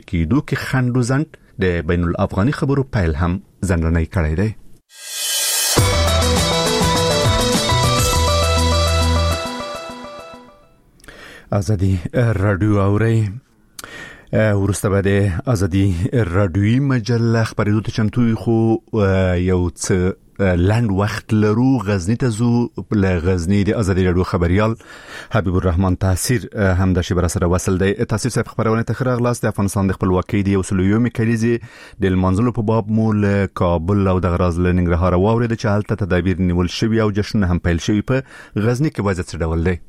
کېدو کې خنډ و ځنډ د بین الافغاني خبرو پیل هم ځنډنی کړی دی. ازادي رادیو اوري ورسته به د ازادي رادیوي مجله خبرېدو ته چمتو خو یو څه لند وخت لرو. غزنی ته زو له غزنی د ازادي رادیو خبريال حبیب الرحمن تاثیر هم د شبر سره وصل دی. تاثیر صاحب خبرونه ته خراغلاس د افغانستان د خپلواکۍ د وسلویومي کلیزي د منځلو په باب مول کابل او د غراز له ننګرهار واورید چې حالت تدابیر نیول شوی او جشن هم پیل شوی. په غزنی کې وضعیت څه ډول دی؟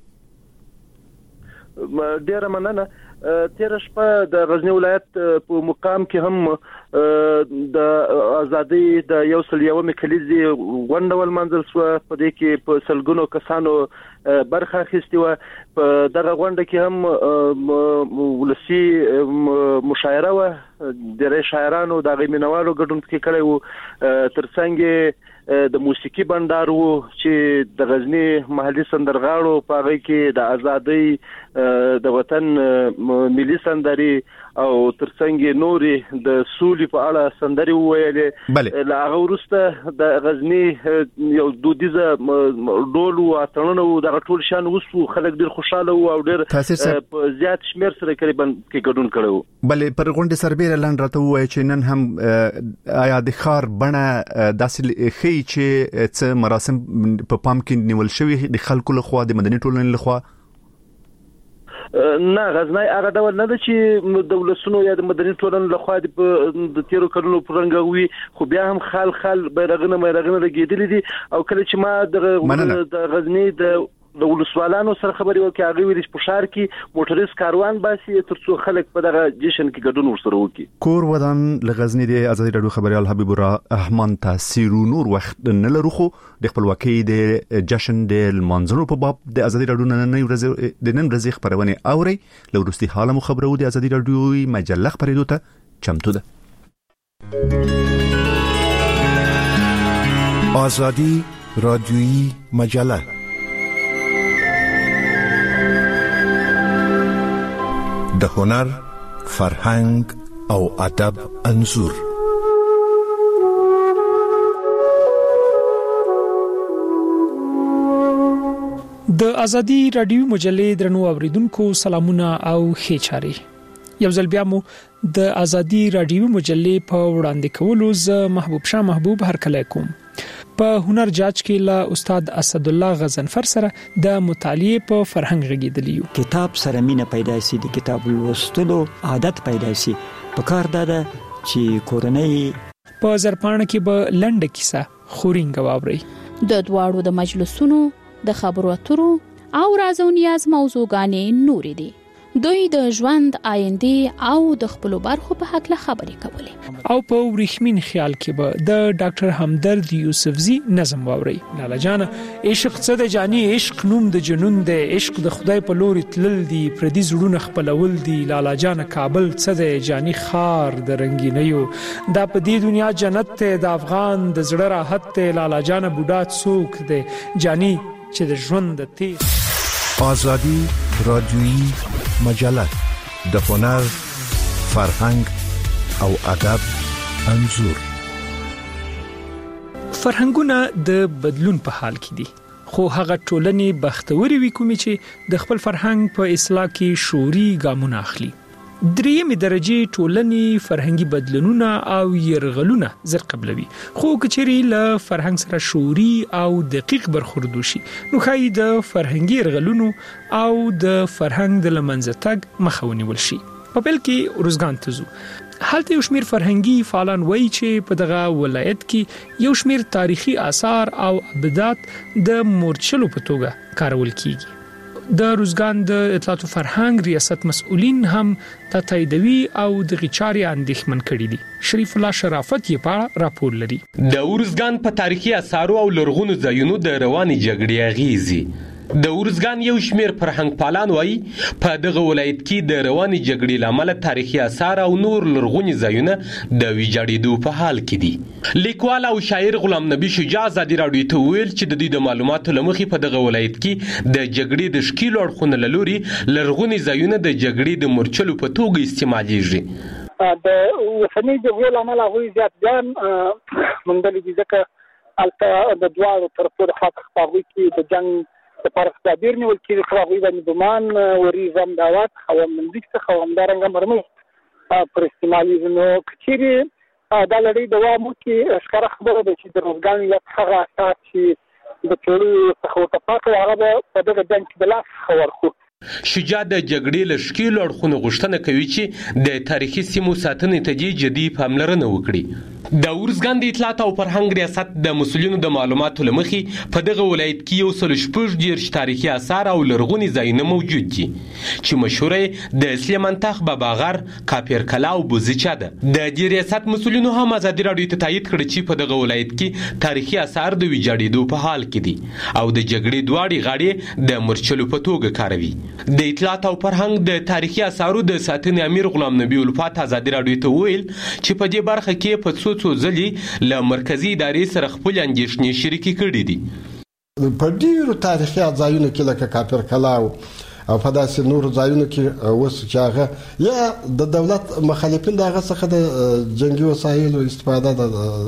ډیره مننه. تیر شپه د غزنی ولایت په مقام کې هم د ازادي د یو سلیومي کلیزي غونډول منځل سو. په دې کې په سلګونو کسانو برخه اخیستې و. په دغه غونډه کې هم ولسی مشاعره و. د شاعرانو د غیمنوالو ګډون کې کړی و. ترڅنګ د موسیقي بندار وو چې د غزنی محلي سندرغاړو په هغه کې د ازادۍ د وطن ملي سندري او ترڅنګ نوري د سولې په اړه سندري وویلې. لا هغه ورسته د غزنی یو دودیزه ډول او اتڼونه او د ټول شان وسو خلک ډیر خوشاله او ډیر زیات شمیر سره قریبا کې ګډون کړو. بلې پر غونډه سربېره لاند راته وایي چې نن هم آیا د خار بڼه داسې خي چې څه مراسم په پام کې نیول شوی د خلکو لخوا د مدني ټولنې لخوا؟ نه، غزنی هغه ډول نه ده چې د ولسونو یا د مدني ټولنې لخوا د تیرو کلونو پرنګوي، خو بیا هم خال بیرغونه لګیدلې دي. او کله چې ما د غزنی د ولسوالانو سره خبرې وکړې، هغه ویل چې په ښار کې موټریس کاروان باسي ترڅو خلک په دغه جشن کې ګډون ورسره وکړي. کور ودان له غزنی د ازادي رادیو خبريال حبیب الرحمن تاثیر نور وخت نه لرو، خو د خپلواکۍ د جشن د منځونو په باب د ازادي رادیو نن ورځې خبرونه اوري. له وروستي حاله مو خبرو د ازادي رادیو مجله خبرېدو ته چمتو ده. ازادي رادیویی مجله د هنر، فرهنګ او ادب انځور. د ازادي رادیو مجلې درنو اوریدونکو سلامونه او ښه چاري. یو ځل بیا مو د ازادي رادیو مجلې په وړاندې کولو ز محبوب شاه محبوب هرکلی کوم. په هنر جاج کې له استاد اسد الله غزنفر سره د مطالعه په فرهنګ غږیدلیو. کتاب سره مینه پیدا شي، د کتاب لوستلو عادت پیدا شي. په کار ده چې کورنۍ په زرپانه کې به لنډه کیسه خورینګ واوري. د دواړو د مجلسونو د خبرو اترو او راز او نیاز موضوعګانې نورې دي. دوی د ژوند آینده او د خپل برخو په حق له خبرې کولې. او په ورېښمین خیال کې به د ډاکټر همدرد یوسفزي نظم واوري. لالا جان عشق څه د جاني عشق نوم د جنون د عشق د خدای په لوري تلل دي، پردي زړونه خپلول دي. لالا جان کابل څه د جاني خار د رنگینیو، دا په دې دنیا جنت ته د افغان د زړه راحت ته. لالا جان بوډا څوک دی جاني چې د ژوند د تیر. ازادي رادیویی مجله د هنر، فرهنګ او ادب انځور. فرهنګونه د بدلون په حال کې دي، خو هغه ټولنې بختوري وي کومې چې د خپل فرهنګ په اصلاح کې شعوري ګامونه اخلي. درېمې درجه ټولنې فرهنګي بدلونونه او يرغلونه زر قبلوي، خو کچري له فرهنګ سره شعوري او دقیق برخورد وشي نو خای د فرهنګي يرغلونو او د فرهنګ د لمنځه تګ مخه ونیول شي. په بل کې روزګان تزو حالت یو شمیر فرهنګي فعالان وایي چې په دغه ولایت کې یو شمیر تاریخي آثار او ابدات د مورچلو په توګه کارول کیږي. د روزګان د اطلاعات او فرهنګ ریاست مسؤلین هم تاییدوي او د غچاري اندېښمن کړي دي. شریف الله شرافت یې په راپور لري. د روزګان په تاریخي آثارو او لرغونو ځایونو د رواني جګړې اغیزي. د ورزګان یو شمیر فرهنګ پالان وایي په دغه ولایت کې د رواني جګړې لامل تاریخي آثار او نور لرغوني ځایونه د ویجاړېدو په حال کې دي. لیکوال او شاعر غلام نبی شجاع ازادي راډیو ته ویل چې د دې د معلوماتو لمخې په دغه ولایت کې د جګړې د شکیلو اړخونو لوري لرغوني ځایونه د جګړې د مورچلو په توګه استعمالېږي. د وسنۍ جګړې لامل هغوی زیات ځان موندلي دي، ځکه هلته د دواړو طرفو د خوا څخه په هغوی کې د جنګ لپاره تدابیر نیول کېږي، خو هغوی باندې ګمان وریځ امداوات خواندندګۍ څخه همدارنګه مرمۍ پر استعمالېږي. نو که چیرې دا لړۍ دوام وکړي، ښکاره خبره ده چې د روزګان ولایت هغه اساس چې د پیړیو څخه ورته پاتې و هغه به په دغه جنګ کې د لاس څخه ورکړو. شجاع د جګړې له ښکېلو اړخونو غوښتنه کوي چې د تاریخي سیمو ساتنې ته دې جدي پاملرنه وکړي. د ارزګان د اطلاعات او فرهنګ ریاست د مسؤلینو د معلوماتو له مخې په دغه ولایت کې 116 تاریخي آثار او لرغوني ځایونه موجود دي چې مشهوره د سلیمان تخ بابا غر، کاپیر کلا او بوزیچا ده. د دې ریاست مسؤلینو هم ازادي راډیو ته تایید کړی چې په دغه ولایت کې تاریخي آثار د ویجاړېدو په حال کې دي او د جګړې دواړې غاړې د مرچلو په توګه کاروي. د اطلاعات او فرهنګ د تاریخي آثارو د ساتنې امیر غلام نبی الفات ازادي راډیو ته ویل چې په دې برخه کې په څو ځلې له مرکزي ادارې سره خپل اندېښنې شریکې کړې دي. په ډیرو تاریخي ځایونو کې لکه کاپیر کلا او په داسې نورو ځایونو کې اوس چې هغه یا د دولت مخالفین دغه څخه د جنگي وسایلو استفاده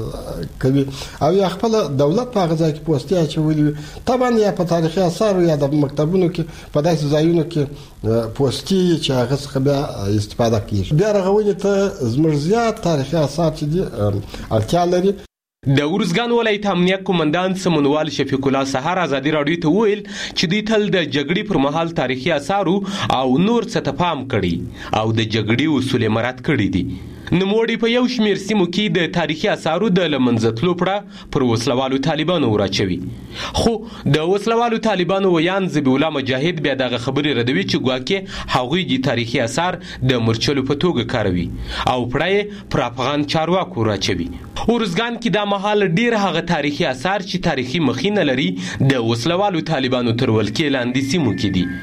کوي او یا خپل دولت په هغه ځای کې پوسټي اچولي، طبعا یا په تاریخي آثار یا د مکتبونو کې په داسې ځایونو کې پوسټي چې هغه څخه بیا استفاده کیږي. بیا رغونې ته زموږ زیات تاریخي آثار چې دي اړتیا لري. د ارزګان ولایت امنیت قومندان سمونوال شفیق الله سحر ازادي راډیو ته ویل چې دوی تل د جګړې پر مهال تاریخي آثارو او نور څه ته پام کړي او د جګړې اصول مراعات کړي دي. نوموړي په یو شمېر سیمو کې د تاریخي آثارو د له منځه تلو پړه پر وسلوالو طالبانو وراچوي، خو د وسلوالو طالبانو ویان ذبیح الله مجاهد بیا دغه خبرې ردوي چې ګواکې هغوی د تاریخي آثار د مرچلو په توګه کاروي او پړه یې پر افغان چارواکو وراچوي. ارزګان کې دا مهال ډیر هغه تاریخي آثار چې تاریخي مخینه لري د وسلوالو طالبانو تر ولکې لاندې سیمو کې دي.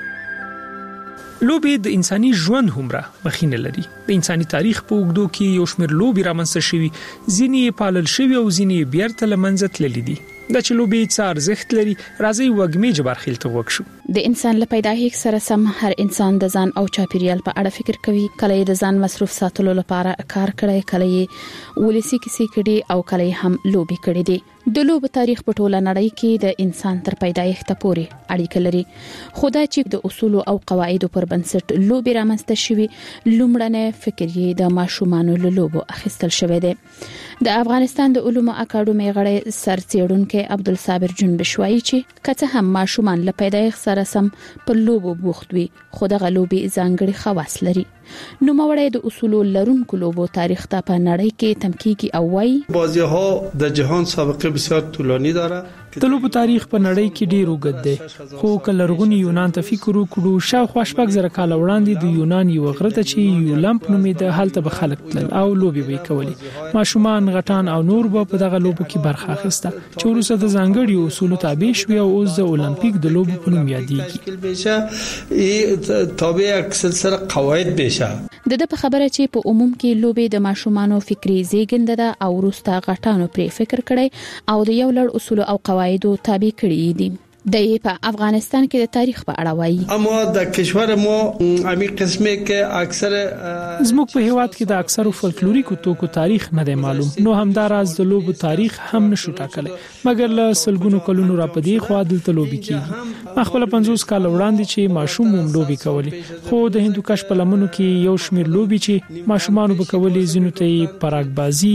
لوبې د انساني ژوند همرا مخینه لري. د انساني تاریخ په اوږدو کې یو شمېر لوبې رامنځته شوي، ځینې پالل شوي او ځینې بیرته له منځه تللي دي. دا چې لوبې څه ارزښت لري، راځي وګمې جبرخیل ته وکشو. د انسان له پیدایښت سره سم هر انسان د ځان او چاپیریال په اړه فکر کوي. کله یې د ځان مصروف ساتلو لپاره کار کړی، کله یې ولسی کیسې کړي او کله یې هم لوبې کړي دي. د لوبو تاریخ په ټوله نړۍ کې د انسان تر پیدایښت پورې اړیکه لري. خو دا چې د اصول او قواعدو پر بنسټ لوبې رامنځته شوي، لومړنی فکر یې د ماشومانو له لوبو اخیستل شوی دی. د افغانستان د علومو اکاډمۍ غړی سرڅېړونکی عبدالصابر جنبش وایي چې کله هم ماشومان له پیدایښت سره سم په لوبو بوخت وي، خو دغه لوبې ځانګړي خواص لري. نو موړی د اصول لرونکو لوبو تاریخ ته په نړۍ کې تمکیږي او وایي بازی‌ها د جهان سابقه بسیار طولانی داره. د لوبو تاریخ په نړۍ کې ډیر اوږد دی، خو کله لرغوني یونان ته فکر وکړو، شاوخوا 6,000 کال وړاندې د یونان یو غره ته چې یولمپ نومېده هلته به خلک تلل او لوبې به کولې. ماشومان، غټان او نور به په دغه لوبو کې برخه اخیسته چې وروسته د ځانګړي اصولو تابع شوي او اوس د اولمپیک د لوبو په نوم یادېږي. تابع یک سلسله قواعد بشه. د په خبره چې په عموم کې لوبې د ماشومانو فکری زیږنده ده او وروسته غټانو پرې فکر کړي او د یو لړ اصول او قواعدو تابع کړي دي. د په افغانستان کې د تاریخ په اړه وایي. اما د کشور ما امي قسمه کې اکثر زموږ په هیواد کې د اکثرو فولکلوریکو توکو تاریخ نه دی معلوم، نو همداراز د لوبو تاریخ هم نشو ټاکلی، مګر له سلګونو کلونو را پدې خو دلته لوبې کیږي. خپل 50 کال وړاندې چې ماشوم هم لوبې کولې، خو د هندوکش په لمنو کې یو شمېر لوبې چې ماشومان وبکولې، زینو ته پراګبازي،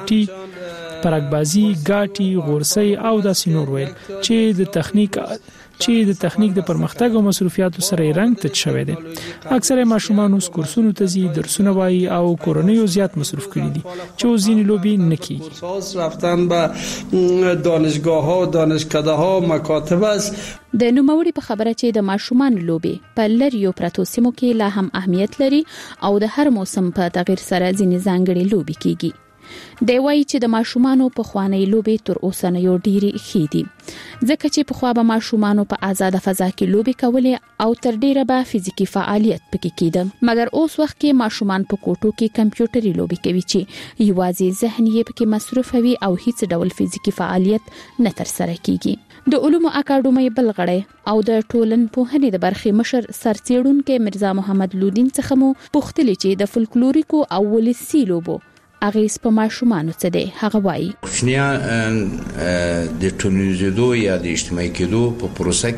ګاټي، غورسي او د سينور ویل چې د تخنیک د پرمختګ او مصرفیاتو سره رنګ تچ شوی دی. اکثره ماشومان اوس کورسونو ته ځي، درسونه وایي او کورنۍ زیات مصرف کړي دي چې ځینې لوبې نه کیږي. رفتن به دانشگاه‌ها، دانشکده‌ها، مکاتب است. د نوموړي په خبره چې د ماشومان لوبې په لریو پرتو سیمو کې لا هم اهمیت لري او د هر موسم په تغیر سره ځینې ځانګړي لوبې کیږي. دی وایي چې د ماشومانو په خواني لوبې تر اوسنیو ډېری خېدي ځکه چې په خوا به ماشومانو په آزاد فضا کې لوبې کولې او تر ډیره به فزیکی فعالیت پکې کېده مګر اوس وخت کې ماشومان په کوټو کې کمپیوټري لوبې کوي چې یوازې ذهن یې پکې مصروف وي او هیڅ ډول فزیکی فعالیت نه تر سره کیږي د علومو اکاډمۍ بل غړی او د ټولنپوهنې د برخې مشر سرڅېړونکو مرزا محمد لودین څخه مو پوښتنه چې د فولکلوریکو او ولسي لوبو اغیز په ماشومانو څه دی هغه وایي کوچنیان د ټولنیزېدو یا د اجتماعي کېدو په پروسه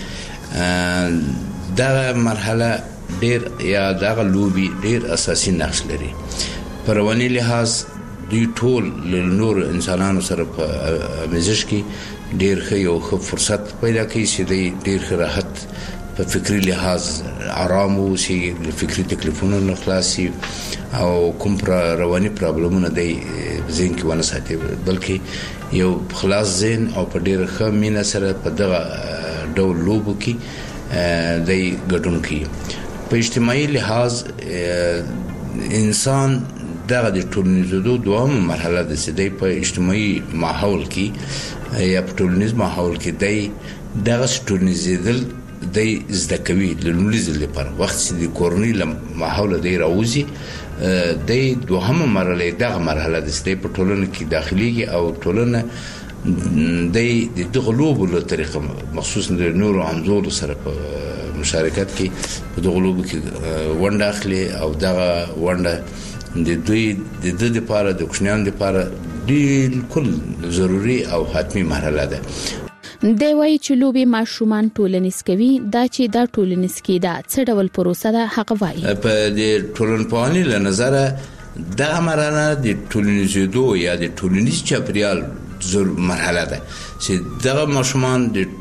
کې دا مرحله ډېر یا دا لوبي ډېر اساسي نقش لري په رواني لحاظ دوی ټول له نور انسانانو سره په مزج کې ډېر ښه یو ښه فرصت پیدا کوي چې دوی ډېر ښه راحت په فکری لحاظ آرام اوسي فکری تکلیفونو نه خلاصي او کوم رواني پرابلمونه دی ذهن کې ونه ساتي بلکې یو خلاص ذهن او په ډېر ښه مینه سره په دغه ډول لوبو کې دی ګډون کوي په اجتماعي لحاظ انسان دغه د ټولنیزېدو دوامه مرحله ده چې دی په اجتماعي ماحول کې یا په ټولنیز ماحول کې دی دغه ټولنیزېدل دی زده کوي لومړي ځل لپاره وخت چې د کورنۍ له ماحول دی راوځي دی دوهمه مرحله دغه مرحله ده چې دی په ټولنه کې داخليږي او ټولنه دی د غلوب له طریقه مخصوصا د نورو همزولو سره په مشارکت کې په دغه لوب کې ونډه اخلي او دغه ونډه د دوی د لپاره د کوچنیانو لپاره بالکل ضروري او حتمی مرحله ده دی وایي چې لوبې ماشومان ټولنیز کوي دا چې دا ټولنیز کېدا څه ډول پروسه ده هغه وایي په د ټولنپوهنې له نظره دا مرحله د ټولنیزېدو یا د ټولنیز چاپیریال مرحله ده چې دغه ماشومان د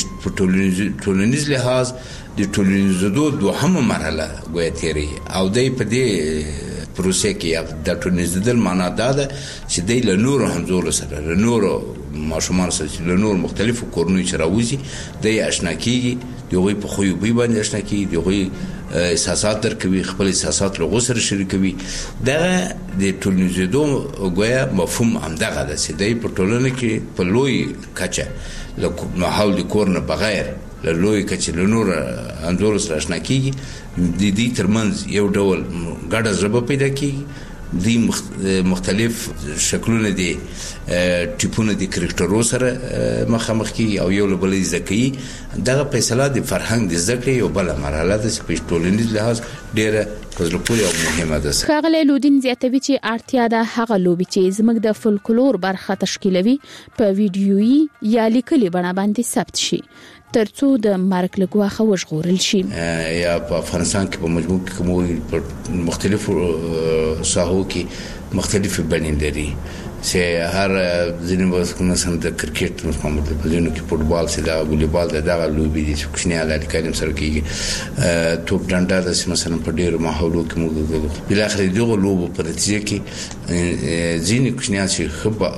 ټولنیز لحاظ د ټولنیزېدو دوهمه مرحله ګویا تیری او دی په دې پروسه کې د ټولنیزېدل معنا دا ده چې دی له نورو همزولو سره له نورو ماشومان سره له نورو مختلفو کورنیو چې راوځي دی آشنا کېږي د هغوی په خوی بوی باندې آشنا کېږي د هغوی احساسات درکوي خپل احساسات له هغو سره شریکوي دغه د ټولنیزېدو ګویا مفهوم همدغه ده چې دی په ټولنه کې په لوی کچه له ماحول د کور نه بغیر له لوی کچې له نورو همزولو سره آشنا کېږي د دې ترمنځ یو ډول ګډه ژبه پیدا کېږي دی مختلف شکلونه دي ټیپونه د کرکټرو سره مخامخ کیږي او یو له بل زده کوي دغه فیصله د فرهنګ د زده کړې یو بل مرحله ده چې په ټولنیز لحاظ ډیره پزله پورې او مهمه ده. ښاغلی لودین زیاتوي چې اړتیا ده هغه لوبې چې زموږ د فولکلور برخه تشکیلوي په ویډیويي یا لیکلي بڼه باندې ثبت شي ترڅو د مرګ له ګواښه وژغورل شي. یا په افغانستان کې په مجموع کې کوم په مختلفو ساحو کې مختلفې بڼې لري چې هر ځینې مثلا د کرکټ په مدلونو کې فوټبال سي دا والیبال دا لوبي دي چې کوچنیان د کلم سره کېږي توپ ډنډا د مثلا په ډېر ماحولو کې موږ بل اخر دغه لوبو په نتیجه کې ځینې کوچنیان چې خبره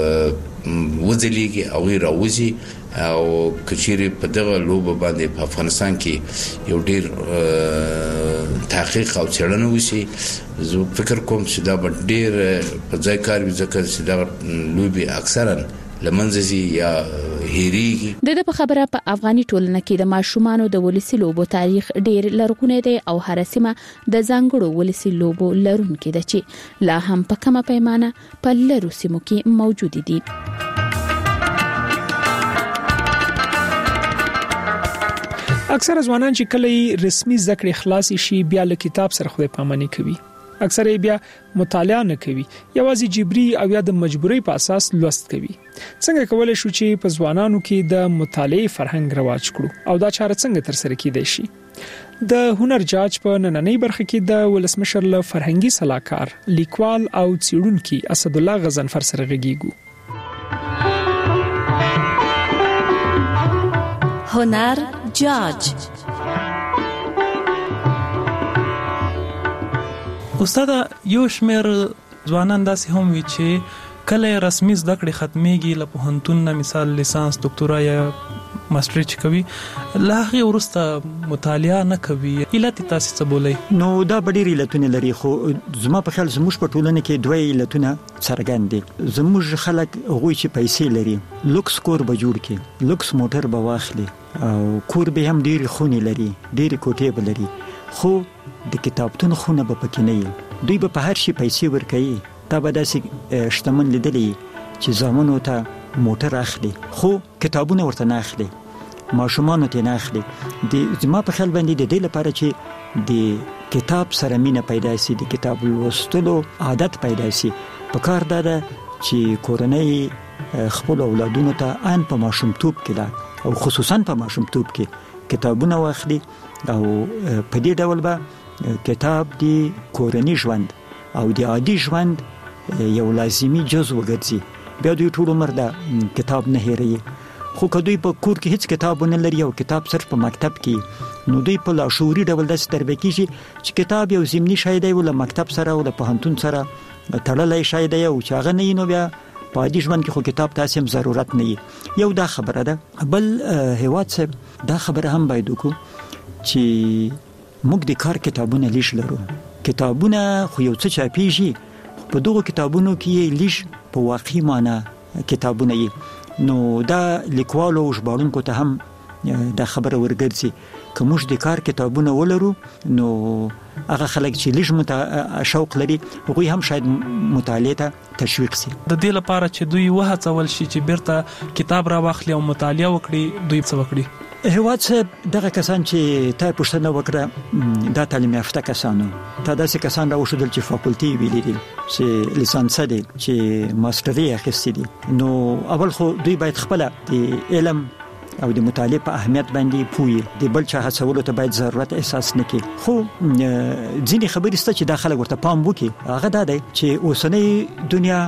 وځلېږي او راوځي او کچېری په دغه لوبه باندې په افغانستان کې یو ډېر تحقیق او څېړنه وشي زه فکر کوم چې دا ډېر په ځای کار وي ځکه چې دا لوبي اکثرا لمنځي یا هېریږي. د په خبره په افغاني ټولنه کې د ماشومانو د ولسي لوبو تاریخ ډېر لرغونی دی او هر سیمه د ځانګړو ولسي لوبو لرونکې ده چې لا هم په کومه پیمانه په لرو سیمو کې موجود دي. اکثر ځوانان چې کله رسمي زده کړې خلاص شي بیا له کتاب سره خو پامنې کوي اکثر بیا مطالعه نه کوي یوازې جبري او یا د مجبورۍ په اساس لوست کوي. څنګه کولای شو چې په ځوانانو کې د مطالعې فرهنګ رواج کړو او دا چاره څنګه تر سره کیدای شي؟ د هنر جاج په نننۍ برخه کې د ولسمشر له فرهنګي صلاحکار لیکوال او څېړونکي اسد الله غزنفر سره غږیږو. هنر جاج استاد یو شمیر ځوانان داسې هم وي چې کله رسمي زده کړې ختميږي له پوهنتون نه مثال لیسانس ډاکټورا یا ماستری چې کوي لاغه ورسته مطالعه نه کوي علت تاسو څه بولئ؟ نو دا ډېر علتونه لري خو زما په خیال زموږ په ټولنه کې دوه علتونه څرګند دي. زموږ خلک هغه چې پیسې لري لوکس کور به جوړ کړي، لوکس موټر به واخلي او کور به هم ډېر خونې لري، ډېر کوټې به لري، خو د کتابتون خونه به پکې نه وي. دوی به په هر شي پیسې ورکوي. دا به داسې شتمن لیدلی چې زامنو ته موټر اخلي خو کتابونه ورته نه اخلي، ماشومان ته نه اخلي. د زما په خیال باندې د دې لپاره چې د کتاب سره مینه پیدا شي، د کتاب لوستلو عادت پیدا شي، په کار ده چې کورنۍ خپل اولادونو ته ان په ماشومتوب کې او خصوصا په ماشومتوب کې کتابونه واخلي او په دې ډول به کتاب د کورنۍ ژوند او د عادي ژوند یو لازمي جزء وګرځي. بیا دوی ټول عمر دا کتاب نه هېروي. خو که دوی په کور کې هیڅ کتاب نه لري او کتاب صرف په مکتب کې، نو دوی په لاشعوري ډول داسې تربیه کیږي چې کتاب یو ضمني شی دی، ول مکتب سره ول پوهنتون سره تړلای شی دی او چې هغه نه نو بیا په عادي ژوند کې خو کتاب تاسو هم ضرورت نه یي. یو دا خبره ده. بل هیواد صاحب دا خبره هم باید وکړو چې موږ د کار کتابونه لیش لرو. کتابونه خو یو څه چاپیږي، په دغه کتابونو کې لیش په واقعي معنی کتابونه یي. نو دا لیکوالو او ژباړونکو ته هم دا خبره ورګرځي که موږ د کار کتابونه ولرو نو هغه خلک چې لیش شوق لري هغوی هم شاید مطالعه ته تشویق شي. د دې لپاره چې دوی وهڅول شي چې بیرته کتاب را واخلي او مطالعه وکړي، دوی څه وکړي؟ هیواد صاحب دغه کسان چې تا پوښتنه وکړه دا تعلیم یافته کسانو ته داسې کسان راوښودل چې فاکولټي ویلي دي، چې لیسانس دي، چې ماستري اخیستي دي. نو اول خو دوی باید خپل د علم او د مطالعه په اهمیت باندې پوهی، د بل چا هڅولو ته باید ضرورت احساس نکړي. خو ځینې خبرې ست چې داخله ورته پام وکړي هغه دا دی چې اوسنۍ دنیا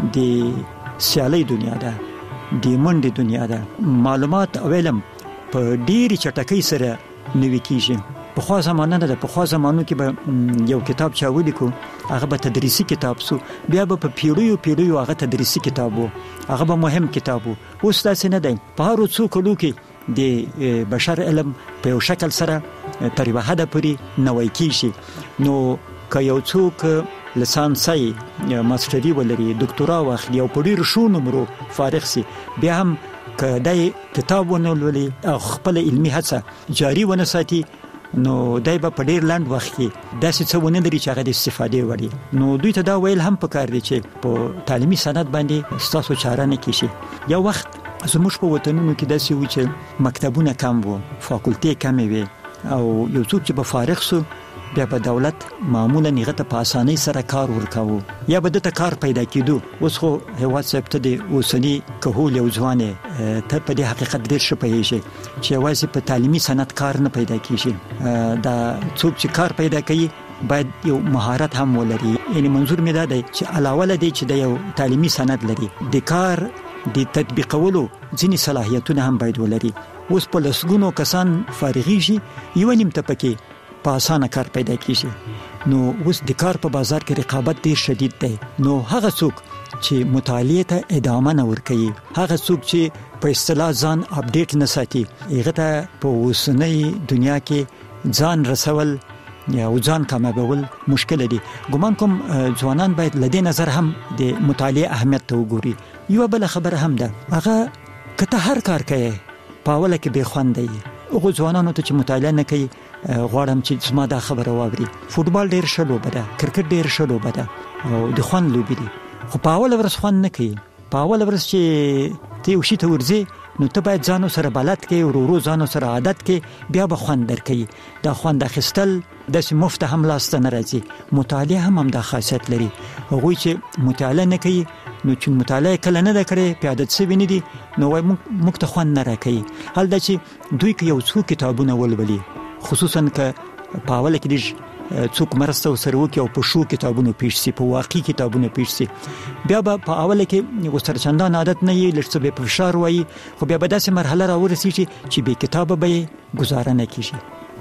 د سیالي دنیا ده، د منډې دنیا ده. معلومات او علم په ډېری چټکۍ سره نوي کیږي. په خوا زمانه ده، په خوا زمانو کې به یو کتاب چا ولیکو هغه به تدریسي کتاب سو، بیا به په پیړیو هغه تدریسي کتاب وو، هغه به مهم کتاب وو. اوس داسې نه دی. په هر څو کلو کې د بشر علم په یو شکل سره تر یوه حده پورې نوی کیږي. نو که یو څوک لیسانسي ماستري ولري، ډاکټورا واخلي او په ډېرو ښو نمرو فارغ سي، بیا هم که دای کتاب ونه لولي او خپل علمي هڅه جاري ونه ساتي نو دای په ډیر لاند وخت کې داسې څه ونه لري چې هغه د استفادې وړي. نو دوی ته دا ویل هم پکار دي چې په تعلیمي سند باندې ستاسو چاره نه کیشي. یو وخت زموږ په وطنونو کې داسې و چې مکتبونه کم وو، فاکولټي کم وي او یو څوک چې په فارغ سو بیا په دولت معمولا نیغه ته په اسانۍ سره کار ورکاو یا به د کار پیدا کېدو. اوس خو هیواد صاحب ته د اوسنی کهول یو ځوانه ته په دې حقیقت ډیر شپهیږي چې یوازې په تعلیمي سند کار نه پیدا کیږي. دا څوک چې کار پیدا کوي باید یو مهارت هم ولري. یعنی منظور مې دا دی چې علاوه لدی چې د یو تعلیمي سند لري د کار د تطبیقولو ځینې صلاحیتونه هم باید ولري. اوس په لسګونو کسان فارغیږي، یو نیم ته پکې په اسانه کار پیدا کیږي. نو اوس د کار په بازار کې رقابت ډیر شدید دی. نو هغه څوک چې مطالعه ته ادامه نه ورکوي، هغه څوک چې په اصطلاح ځان اپډیټ نه ساتي، هغه ته په اوسنۍ دنیا کې ځان رسول یا ځان کمابول مشکل دي. ګومان کوم ځوانان باید لدې نظر هم د مطالعه اهمیت ته وګوري. یو بل خبره هم ده، هغه کته هر کار کوي په اوله کې به خوند دی. هغه ځوانانو ته چې مطالعه نه کوي غواړم چې زما دا خبره واوري. فوټبال ډیر ښه لوبه ده، کرکټ ډیر ښه لوبه ده او د خوند لوبې دي، خو په اوله ورځ خوند نه کوي. په اوله ورځ چې ته یو شي ته ورځې نو ته باید ځانو سره بلد کې ورو ځانو سره عادت کې بیا به خوند درکې. دا خوند اخیستل داسې مفت هم لاسته نه راځي. مطالعه هم دا خاصیت لري. هغوی چې مطالعه نه کوي نو چې مطالعه کله نه ده کړې په عادت سوي نه دي نو وایي موږ ته خوند نه راکوي. حال دا چې دوی که یو څو کتابونه ولولي، خصوصا که په اوله کې څوک مرسته وسره وکړي او په شو کتابونو پیښ شي، په واقعي کتابونو پیښ شي، بیا به په اوله کې ورسره چندان عادت نه وي، لږ څه به په فشار وایي، خو بیا به داسې مرحله راورسېږي چې بې کتابه به یې ګزاره نه کېږي.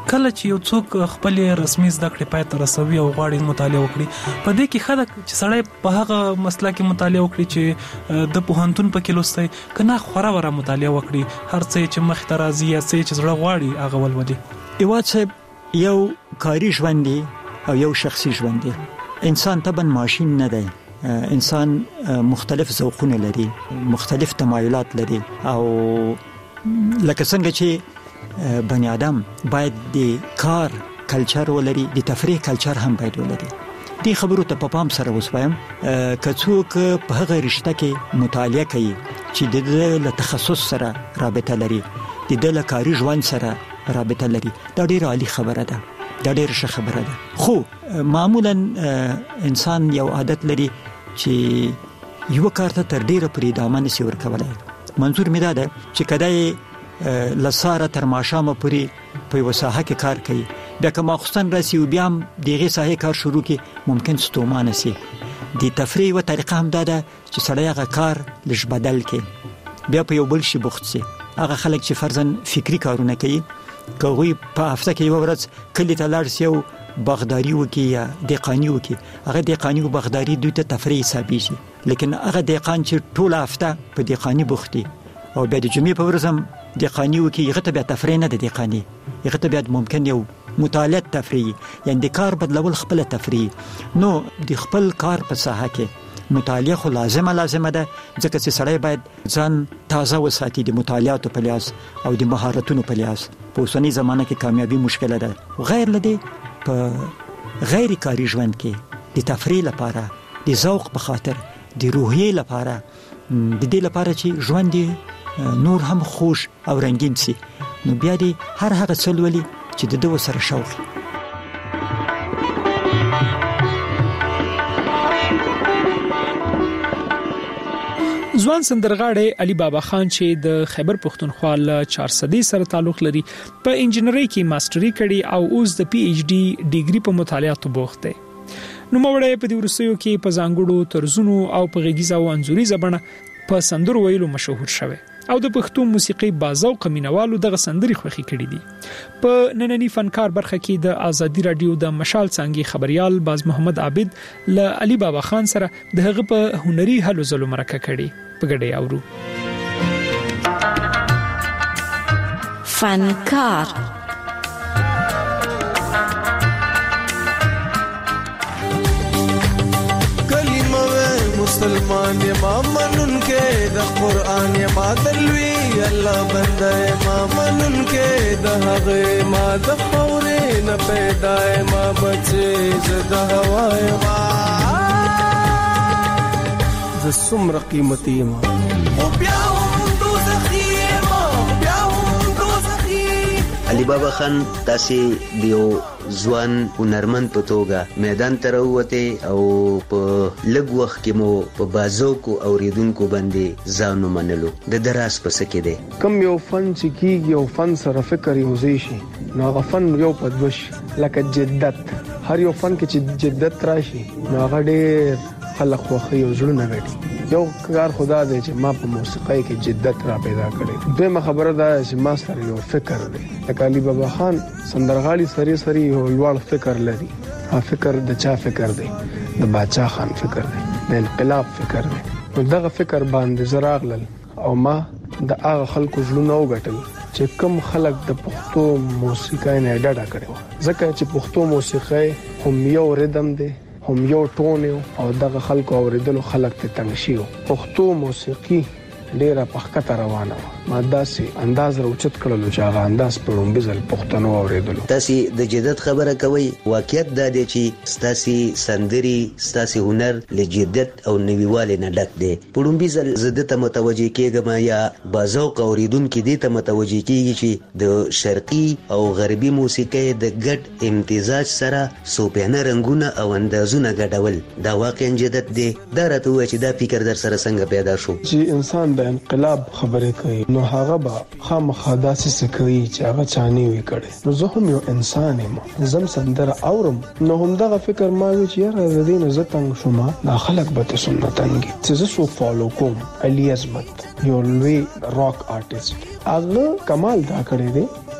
کله چې یو څوک خپل رسمي زده کړې پای ته رسوي او غواړي مطالعه وکړي په دې کې خلک چې سړی په هغه مسله کې مطالعه وکړي چې د پوهنتون په کې لوستي کنه خوره مطالعه وکړي هر څه چې مخ ته راځي یا څه چې زړه غواړي هغه ولولي. ایواد صاحب یو کاری ژوند دی او یو شخصي ژوند دی. انسان طبعا ماشين نه دی. انسان مختلف ذوقونه لري، مختلف تمایلات لري او لکه څنګه چې بنی آدم باید د کار کلچر ولري، د تفریح کلچر هم باید ولري. دې خبرو ته په پام سره وسوایم که څوک په هغه رشته کې مطالعه کوي چې د تخصص سره رابطه لري، د کاري ژوند سره رابطه لري، دا ډیره عالی خبره ده، دا ډیره ښه خبره ده. خو معمولا انسان یو عادت لري چې یو کار ته تر ډیره پرې ادامه نشي ورکولای. منظور مې دا ده چې کدی لساره تر ماښامه پورې په یو ساحه کې کار کوي، بیا که ماخوستن راسي او بیا هم دغه ساحه کار شروع کی ممکن ستومانه سي. د تفریح و طریقه هم دا ده چې سړی هغه کار لږ بدل کړي، بیا په یو بل شي بوخت سي. هغه خلک چې فرضاً فکری کارونه کوي که غوی په هفته کې یو ورځ کلی ته لاړ شي او باغداري وکړي یا دهقاني وکړي، هغه دهقاني او باغداري دوی ته تفریح حسابېږي. لیکن هغه دهقان چې ټول هفته په دهقاني بوخت دي او بیا د جمعې په ورځ هم دهقاني وکړي، هغه ته بیا تفریح نه ده دهقاني، هغه ته بیا ممکن یو مطالعه تفریح، یعنی د کار بدلول خپل تفریح. نو د خپل کار په ساحه کې مطالعه خو لازمه ده، ځکه چې سړی باید ځان تازه وساتي د مطالعاتو په لحاظ او د مهارتونو په لحاظ. په اوسنۍ زمانه کې کامیابی مشکله ده. غیر لدی په غیر کاری ژوند کې د تفریح لپاره، د ذوق په خاطر، د روحیې لپاره، د دې لپاره چې ژوند نور هم خوش او رنگین سي، نو بیا دې هر هغه څه ولولي چې د دوه سره شوق. ځوان سندرغاړی علي بابا خان چې د خیبر پښتونخوا له 400 سره تعلق لري، په انجینری کې ماستری کړي او اوس د پی ایچ ډي ډیګري په مطالعاتو بوخت دی. نو موړی په دې ورسېو کې په ځانګړو طرزونو او په غږیزه او انځوري بڼه په سندرو ویلو مشهور شوی او د پښتو موسیقي بازوق مینوالو دغه سندري خوښي کړي دي. په نننی فنکار برخه کې د آزادي رادیو د مشال څنګه خبريال باز محمد عابد له علي بابا خان سره دغه په هنري هلو زلو مرکه کړي. په ګډه اورو. فنکار مسلمان یما منن کې د قران یما دلوي الله بنده یما منن کې د هغه ما د خورې نه پیدا یما بچي زده هوا یما ز سمر قیمتي یما او بیا دوزخي یما بیا دوزخي. علي بابا خان تاسو دیو ځوان هنرمند په توګه میدان ته راووته او په لږ وخت کې مو په بازوکو اوریدونکو باندې ځان ومنلو. د دراس په سکه دی کم یو فن چې کیږي یو فن سره فکر یو ځای شي، نو هغه فن یو پدوش لکه جدت. هر یو فن کې چې جدت راشي نو هغه ډېر خلک خوښي او زړونه غټي. یو کار خدا دی چې ما په موسیقۍ کې جدت را پیدا کړی. دویمه خبره ده چې ما سره یو فکر دی. لکه علي بابا خان سندرغاړي سری یو لوړ فکر لري. ها فکر د چا فکر دی؟ د بادشاہ خان فکر دی، د انقلاب فکر دی. نو دغه فکر باندې زراغلل او ما د هغه خلکو زړونه وګټل چې کوم خلک د پښتو موسیقۍ نه ډډه کړي، ځکه چې پښتو موسیقۍ هم یو ریدم دی، هم یو ټون او دغه خلکو اوریدلو خلک ته تنګ شي. پښتو موسیقي ډیره پخکته روانه و. ما داسې انداز راوچت کړلو چې هغه انداز په لومبي ځل پښتنو اوریدلو. تاسو د جدت خبره کوي، واقعیت دا دی چې تاسو سندري، تاسو هنر له جدت او نویوالي نه ډک دی. په لومبي ځل زده ته متوجي کېږم یا بازوق اوریدونکو دې ته متوجي کېږي چې د شرقي او غربي موسیقۍ د ګډ امتزاج سره سوپیانه رنگونه او اندازونه ګډول دا واقعا جدت دی. دا راته وایي چې دا فکر در سره څنګه پیدا شو؟ چې انسان د انقلاب خبرې کوي نو هغه به خامخا داسې کوي چې هغه چاني وي کړي. نو زه هم یو انسان یم، زم سندره اورم، نو هم دغه فکر ما وی چې یاره د دې نه زه تنګ شوم، دا خلک به ته سنتنګي چې زه سو فالو کوم. علي عظمت یو لوی راک آرټیست، هغه کمال دا کړی دی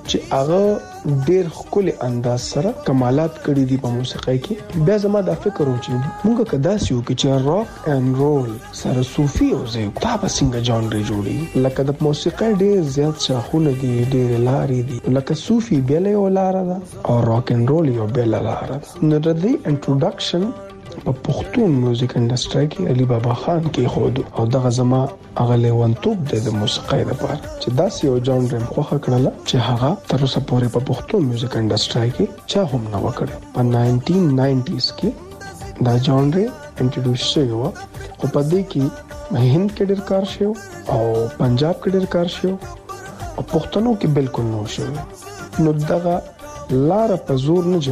چې هغه ډیر خپل انداز سره کمالات کړی دي په موسیقۍ کې. بیا زما دا فکر و چې موږ کدا سيو چې راک اینڈ رول سره صوفي او زه دا به څنګه جانر جوړي. لکه د موسیقۍ ډیر زیات شاخونه دي، ډیر لارې دي، لکه صوفي بل یو لار ده او راک اینڈ رول یو بل لار ده. نو د دې انټروډکشن په پښتون میوزیک انډستری کې علي بابا خان کې خود او دغه زما هغه لیوانتوب د موسیقۍ لپاره چې داسې یو جانر خوخه کړل چې هغه تر اوسه پورې په پښتون میوزیک انډستری کې چا هم نه وکړ. په 1990s کې دا جانر انټروډوس شو او په دې کې هند کې ډېر کار شو او پنجاب کې ډېر کار شو او پښتنو کې بالکل نو شو. نو دغه لار په زور نه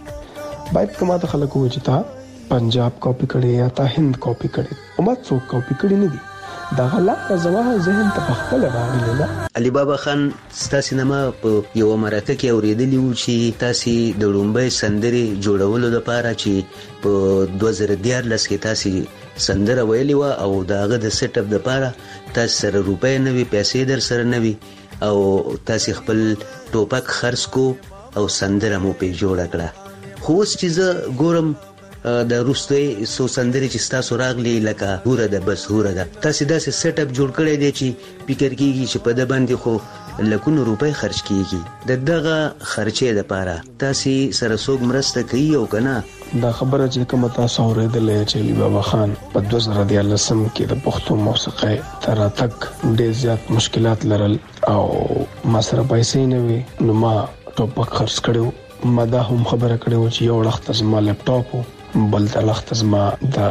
جوړي. باید کومه ته خلک وځي تا پنجاب کاپی کړي یا تا هند کاپی کړي او ما څوک کاپی کړي نه دي. دا غلا زما ذهن ته خپل راغلی ده. علي بابا خان ستاسو نامه په یو مرکه کې اوریدلی و چې تاسو د لومبۍ سندري جوړولو لپاره چې په 2014 کې تاسو سندره ویلې و او داغه د سیټ اپ لپاره تاسو سره روپۍ نه وي، پیسې در سره نه وي او تاسو خپل ټوپک خرڅ کو او سندره مو په جوړ کړه. خو اوس چې زه ګورم د روسي سو سندري چې تاسو راغلي لکه هوره د بس هوره ده، تاسو داسې سیټ اپ جوړ کړی دی چې فکر کیږي چې په د باندې خو لکونو روپۍ خرج کیږي. دغه خرچې لپاره تاسو سره څوک مرسته کوي او کنه؟ دا خبره چې کوم تاسو اورېدلې چې علي بابا خان په 2013 کې د پښتو موسیقۍ تر تک ډېر زیات مشکلات لرل او ما سره پیسې نه وي، نو ما ټوپک خرڅ کړو. ما دا هم خبره کړو چې یو وخت زما لپټاپ بل د لخت زما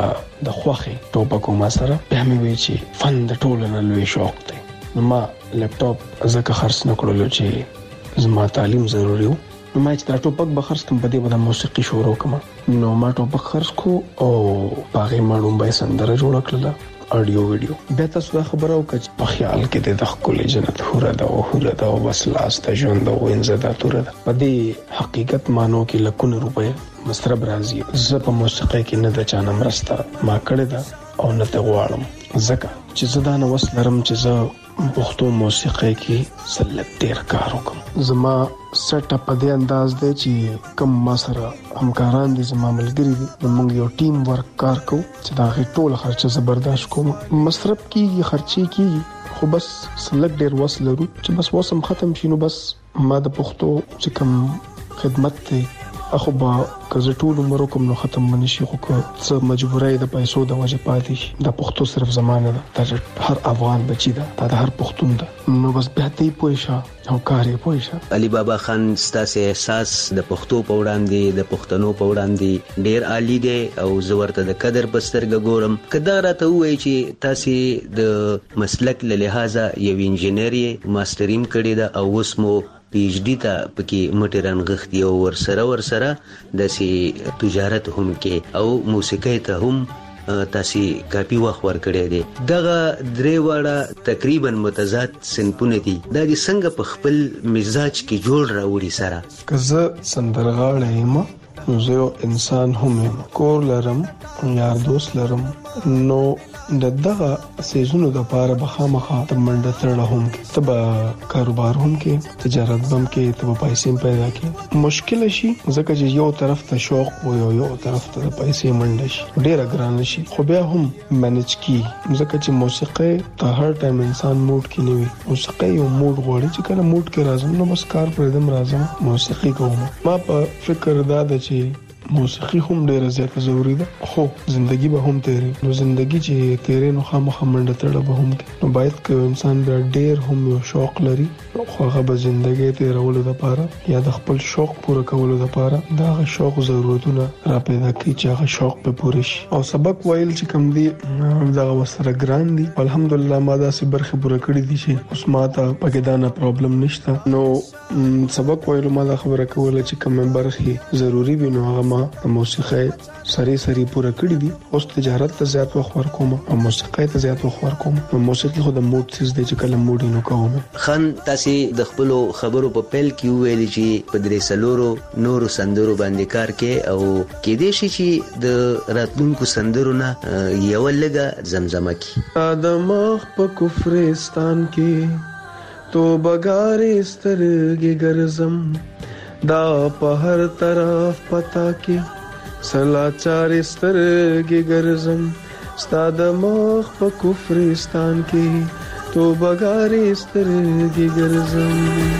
د خوخي ټوپکو ما سره به مې وی چې فن د ټولو نه لوی شوق دی. نو ما لپټاپ زکه خرڅ نکړلو چې زما تعلیم ضروري و. نو ما چې دا ټوپک به خرڅ کم په دې باندې موسیقي شروع کړم. نو ما ټوپک خرڅ کو او باغې ما ډومبای سندره جوړ کړل اډیو ویډیو. به تاسو دا خبره وکړه په خیال کې د خپل جنت هوره دا او بس لاس ته ژوند او انزدا توره ده. په دې حقیقت مانو کې لکونه روپے مسترب راځي. زه په موسیقۍ کې نه د چانه مرسته ما کړې ده او نه ته غواړم، ځکه چې زه دا نه وسلرم چې زه پښتو موسیقۍ کې سلک ډیر کار وکم. زما سیټ اپ په دې انداز دی چې کوم ما سره همکاران دي، زما ملګري دي، موږ یو ټیم ورک کار کوو چې دا غي ټول خرچه زبرداشت کوم. مصرف کیږي، خرچي کیږي، خو بس سلک ډیر وسلرو چې بس وسم ختم شینو. بس ما د پښتو چې کوم خدمت ته اخو با کزه ټول عمر کوم نو ختم منشي، خو که څه مجبورای د پیسو د وجه پاتې شي. د پښتو صرف زمانه ده، د هر افغان بچی ده، د هر پښتون ده. نو بس به ته پوښه او کارې پوښه. علي بابا خان ستاسو احساس د پښتو په وړاندې د پښتنو په وړاندې ډیر عالی دی او زه ورته د قدر بسترګ ګورم. کدا راته وایي چې تاسو د مسلک له لحاظه یو انجینری ماستریم کړی ده او اوس مو پی ایچ ډی ته پکې مټ رنغښتي او ورسره د سي تجارت هم کې او موسیقۍ ته هم تاسو کافي وخت ورکړی دی. دغه درې واړه تقریبا متضاد صنفونه دي. دا د څنګه په خپل مزاج کې جوړ راوړي سره؟ کزه سندرغاړی یم، زه انسان هم یم، کور لرم، یار دوست لرم. نو دغه سيزونو د پاره بخامخه د منډه تړه هم کې تبا کاروبار هم کې تجارت هم کې تبا پیسې پیدا کې مشکل شي، ځکه چې یو طرف ته شوق او یو طرف ته پیسې منډه شي، ډیره ګران شي. خو بیا هم مانج کی، ځکه چې موسیقي ته هر ټایم انسان موډ کې نه وي. موسیقي یو موډ غواړي چې کله موډ کې راځم نو بس کار پر دم راځم موسیقي کوم. ما په فکر دا ده چې موسیقي هم ډیره زیاته ضروری ده، خو زندگی به هم تیری. نو زندگی چې تیری نو خامخا منډه تړه به هم کې. نو باید که انسان بیا ډیر هم یو شوق لري خو هغه به زندگی تیرولو لپاره یا د خپل شوق پوره کولو لپاره دا شوق ضرورتونه را پیدا کوي چې هغه شوق به پوره شي. او سبق ویل چې کوم دی دا وسره ګران دي. الحمدلله ما دا سي برخه پوره کړې دي چې اوس ما ته پکې دا نه پرابلم نشته. نو سبق ویل ما دا خبره کوله چې کوم برخه ضروری وي نو هغه د موسیقۍ سری پوره کړی دي. اوس تجارت ته زیات وخت ورکوم او موسیقۍ ته زیات وخت ورکوم. نو موسیقي خو د موډ څه دی چې کله موډ نو کوم. خان تاسو د خپل خبرو په پیل کې ویل چې په درې سلورو نورو سندرو باندې کار کې او کې دې شي چې د راتلونکو سندرو نه یو لګه زمزمه کی. ادمه په کفرستان کې تو بګارې سترګې ګرځم دا په هر طرف پتا کې سلاچارې سترګې ګرځم ستا د مخ په کفرستان کې تو بګارې سترګې ګرځم.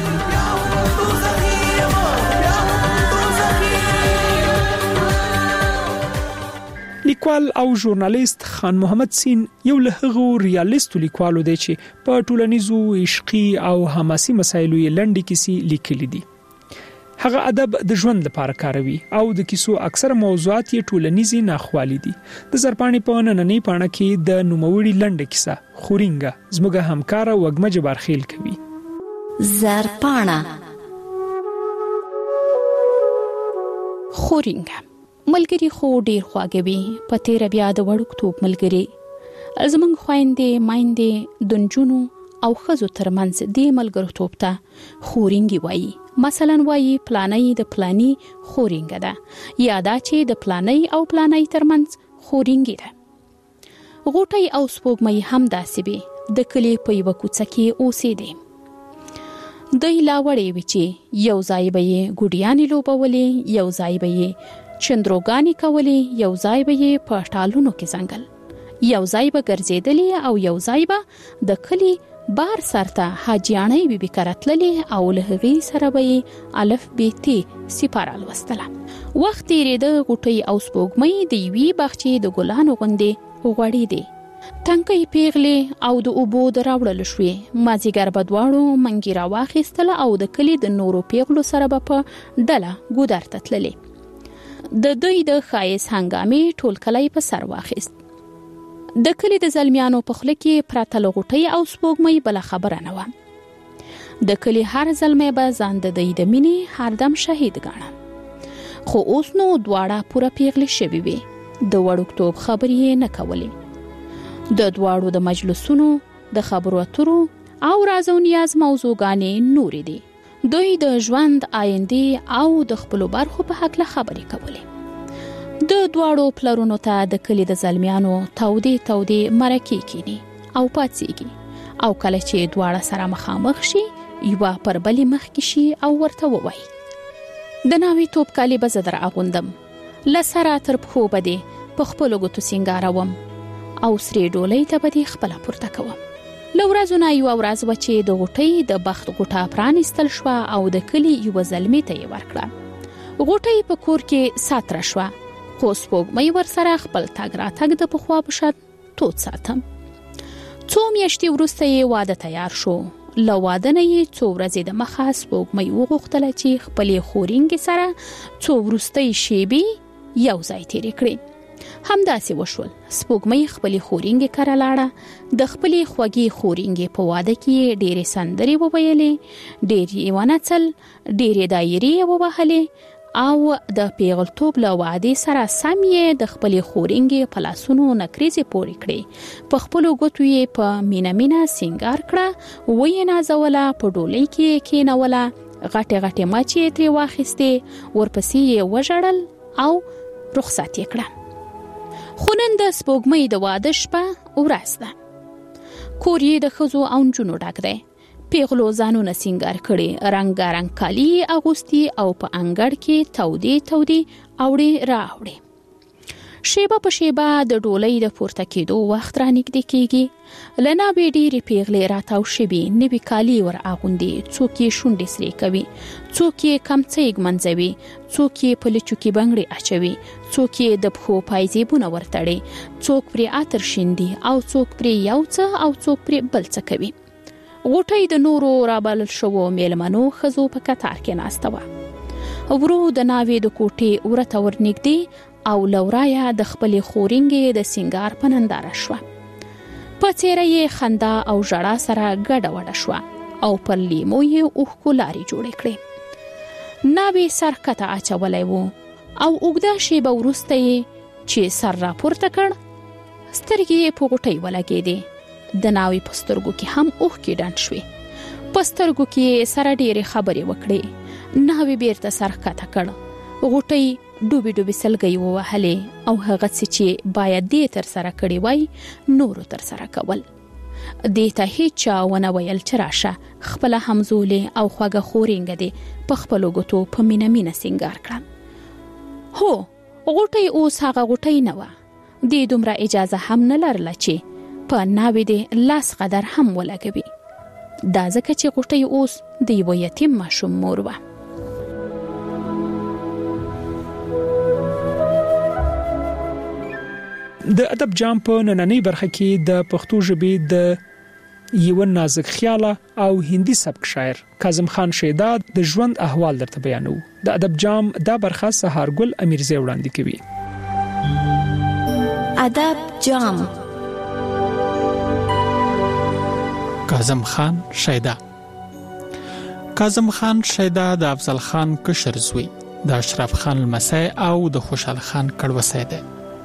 لیکوال او ژورنالیست خان محمد سین یو له هغو ریالیستو لیکوالو دی چې په ټولنیزو عشقي او حماسي مسایلو یې لنډې کیسې لیکلي دي. هغه ادب د ژوند لپاره کاروي او د کیسو اکثره موضوعات یې ټولنیزي ناخوالي دي. د زرپاڼې په نننۍ پاڼه کې د نوموړي لنډه کیسه خورینګه زموږ همکار وګمه جبارخیل کوي. زرپاڼه خورینګه ملګری خو ډیر خواږوي په تیر بیا د وړوکتوب ملګری زمونږ خويندې مایندې دنجونو او خزو ترمنځ د ملګرتوب ته خورینګي وایي. مثلا وایي پلانای د پلانی خورینګه ده یا دا چې د پلانای او پلانای ترمنځ خورینګي ده. غوټي او سپوږمۍ هم داسې به د کلی په یو کوڅه کې اوسې دي. دوی لاوړې وی چې یو ځای به یې ګډیانې لوبولې یو ځای به یې چندروګانی کولې یو ځای به یې په ټالونو کې څنګل یو ځای به ګرځېدلې او یو ځای به د کلی بار سرته حاجیانې بیبي کرتللې او له هغې سره به یې الف ب ت سپاره لوستله. وخت تیرېده غوټۍ او سپوږمۍ د یوې باغچې د ګلانو غوندې غوړېدې. ټنکۍ پیغلې او د اوبو د راوړل شوې. مازیګر به دواړو منګي راواخیستله او د کلي د نورو پیغلو سره به په ډله ګودر ته تللې. د دوی د ښایست هنګامې ټول کلی په سر واخیست. د کلی د زلمیانو په خوله کې پرته له غوټۍ او سپوږمۍ بله خبره نه وه. د کلی هر زلمی به ځان د دوی د مینې هردم شهید ګاڼه. خو اوس نو دواړه پوره پیغلې شوې وې. د وړوکتوب خبرې یې نه کولې. د دواړو د مجلسونو د خبرو اترو او راز او نیاز موضوعګانې نورې دي. دوی د ژوند آینده او د خپل برخو په حق له خبرې کولې. د دواړو پلرونو ته د کلی د زلمیانو تودې مرکې کینی او پاتېږي او کله چې دواړه سره مخامخ شي یو پر بلې مخ کې شي او ورته ووایي د ناوی توپ کالی به زدر اغوندم لسره تر پخو بده په خپل غوتو سنگاروم او سری ډولۍ ته بده خپل پورته کوم. لورازو نه یو ورځ و چې د غوټۍ د بخت غوټه پرانستل شو او د کلی یو زلمی ته ورکړه. غوټۍ په کور کې ساتره شو. خو سپوږمۍ ورسره خپل تګ راتګ د پخوا په شان تود ساتم. څو میاشتې وروسته یې واده تیار شو. له واده نه یې څو ورځې د مخه سپوږمۍ وغوښتله چې خپلې خورینګې سره څو وروستۍ شېبې یو ځای تېرې کړي. همداسې وشول. سپوږمۍ خپلې خورینګې کره لاړه. د خپلې خوږې خورینګې په واده کې ډېرې سندرې وویلې، ډېرې ونڅل، ډېرې دایرې ووهلې او د پیغلتوب له وعدې سره سم یې د خپلې خورینګې په لاسونو نکریزې پورې کړې. په خپلو ګوتو یې په مینه مینه سینګار کړه، ویې نازوله، په ډولۍ کې کېنوله، غټې غټې مچې ترې واخیستې، ورپسې یې وژړل او رخصت یې کړه. خو نن د سپوږمۍ د واده شپه ورځ ده. کور یې د ښځو او نجونو ډک دی. پیغلو ځانونه سینګار کړي، رنګارنګ کالي اغوستي او په انګړ کې تودې اوړې راوړې. شیبه په شیبه د ډولۍ د پورته کېدو وخت را نږدې کېږي. له ناوې ډېرې پیغلې راتاو شوي، نوي کالي ور اغوندي، څوک یې شونډې سرې کوي، څوک یې کمڅۍ ږمنځوي، څوک یې په لچو کې بنګړې اچوي، څوک یې د پښو پایزیبونه ورتړي، څوک پرې عطر شیندي او څوک پرې یو څه او څوک پرې بل څه کوي. غوټۍ د نورو رابلل شوو میلمنو ښځو په کتار کې ناسته وه. ورو د ناوې د کوټې ورته ورنږدې او لورایه د خپلې خورینګې د سینګار په ننداره شوه. په څېره یې خندا او ژړا سره ګډه وډه شوه او پر لیمو یې اوښکو لارې جوړې کړې. ناوې سر کته اچولی و او اوږده شیبه وروسته یې چې سر راپورته کړ سترګې یې په غوټۍ ولګېدې. د ناوې په سترګو کې هم اوښکې ډنډ شوې. په سترګو کې سره ډېرې خبرې وکړې. ناوې بیرته سر کته کړ. غوټۍ ډوبې ډوبې سلګۍ ووهلې او هغه څه چې باید دې تر سره کړي وای نورو تر سره کول. د ته هیڅ ونه ویل چې راشه خپل همزولې او خوګه خورینګ دي په خپل غوتو په مینه سنگار کړم. هو غوټي اوس هغه غوټي نه و. د دومره اجازه هم نه لرله چې په ناوې د لاس قدر هم ولګوي. دا ځکه چې غوټي اوس د یو یتیم ماشوم مور و. د ادب جام په نننۍ برخه کې د پښتو ژبې د یو نازک خیاله او هندي سبک شاعر کاظم خان شیدا د ژوند احوال درته بیانو. د ادب جام دا برخه سهارګل امیرزی وړاندې کوي. ادب جام کاظم خان شیدا. کاظم خان شیدا د افضل خان کشر زوی، د اشرف خان لمسی او د خوشحال خان کړوسی دی.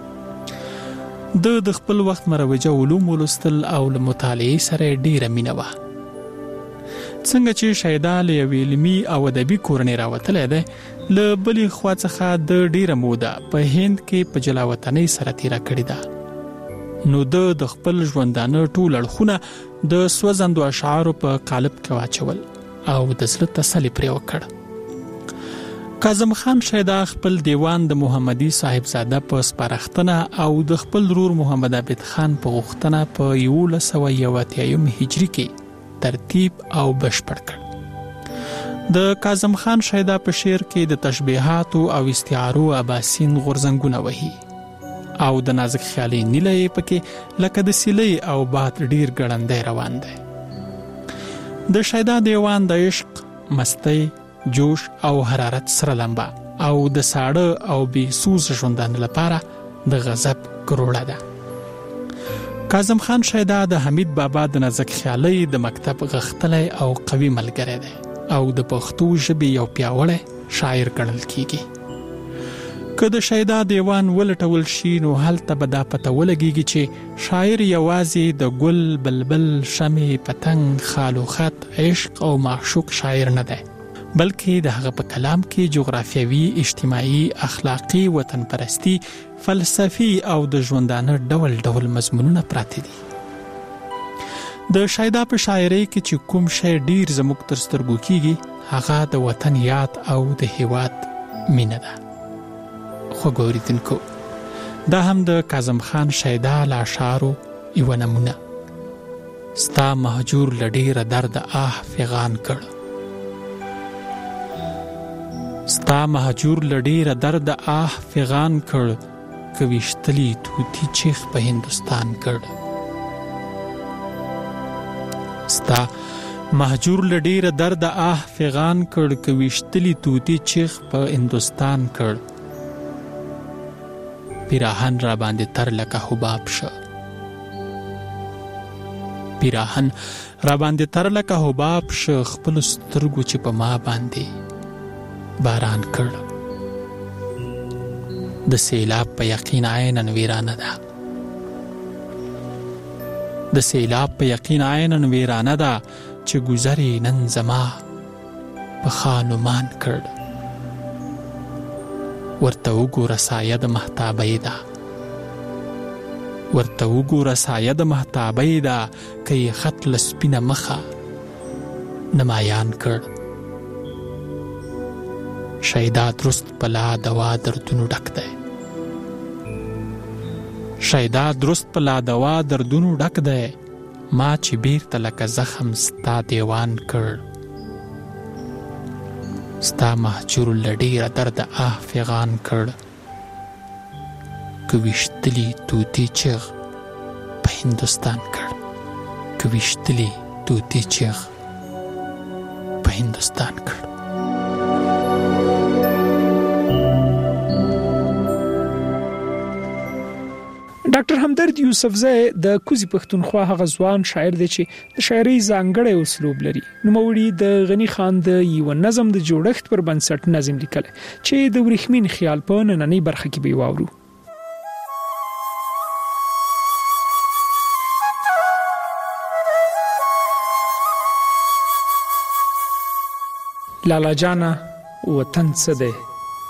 د خپل وخت مروجه علوم ولوستل او له مطالعې سره ډیره مینه وه. څنګه چې شیدا له یوې علمي او ادبي کورنۍ راوتلی دی، له بلې خوا څخه د ډیره موده په هند کې په جلاوطنۍ سره تیره کړې ده. نو د خپل ژوندانه ټول اړخونه د سوځندو اشعارو په قالب کې واچول او د زړه تسلي پرې وکړ. کاظم خان شیدا خپل دیوان د محمدي صاحبزاده په سپارښتنه او د خپل ورور محمد عابد خان په غوښتنه په 1181 هجري کې ترتیب او بشپړ کړ. د کاظم خان شیدا په شعر کې د تشبیهات او استعارو اباسین غورځنګونه وهي او د نازک خیالي نیلې پکې لکه د سیلې او باد ډیر ګړندې روان دی. د شیدا دیوان د عشق، مستی، جوش او حرارت سره لمبا او د ساړه او بې سوز ژوندانه لپاره د غضب کروړه ده. کاظم خان شیدا د حمید بابا د نازک خیالي د مکتب غختلی او قوي ملګری دی او د پښتو ژبې یو پیاوړی شاعر ګڼل کیږي. که د شیدا دیوان ولټول شي نو هلته به دا پته ولګیږي چې شاعر یوازې د ګل، بلبل، شمع، پتنګ، خال و خط، عشق او معشوق شاعر نه دی، بلکې د هغه په کلام کې جغرافیوي، اجتماعي، اخلاقی، وطن پرستی، فلسفي او د ژوندانه ډول ډول مضمونونه پراته دي. د شیدا په شاعرۍ کې چې کوم شی ډیر زموږ تر سترګو کیږي هغه د وطن یاد او د هیواد مینه ده. خو ګوریدونکو، دا هم د کاظم خان شیدا له اشعارو یوه نمونه. ستا مهجور له ډیره درده آه فغان کړ، ستا مهجور له ډیره درده آه فغان کړ، که ویشتلی توتی چیخ په هندوستان کړ. ستا مهجور له ډیره درده آه فغان کړ، که ویشتلی توتی چیخ په هندوستان کړ. پیراهن را باندې تر لکه حباب شه، پیراهن را باندې تر لکه حباب شه، خپل سترګو چې په ما باندې باران کړ. د سیلاب په یقین عینن ویرانه ده، د سیلاب په یقین عینن ویرانه ده، چې گذری نن زما په خانمان کړ. ورته وګوره سایه د مهتابۍ ده، ورته وګوره سایه د مهتابۍ ده، که یې خط له سپینه مخه نمایان کړ. شیدا درست پلا دوا دردونو ډک دی، شیدا درست پلا دوا دردونو ډک دی، ما چې بیرته لکه زخم ستا دیوان کړ. ستا مهجور له ډیره درده آه فغان کړ، که ویشتلی توتی چیغ په هندوستان کړ، که ویشتلی توتی چیغ په هندوستان کړ. ډاکټر همدرد یوسفزی د کوزي پښتونخوا هغه ځوان شاعر دی چې د شاعرۍ ځانګړی اسلوب لري. نوموړي د غنی خان د یو نظم د جوړښت پر بنسټ نظم لیکل چې د ورېښمین خیال په نننۍ برخه کې به واورو. لالا جانا وطن څه دی،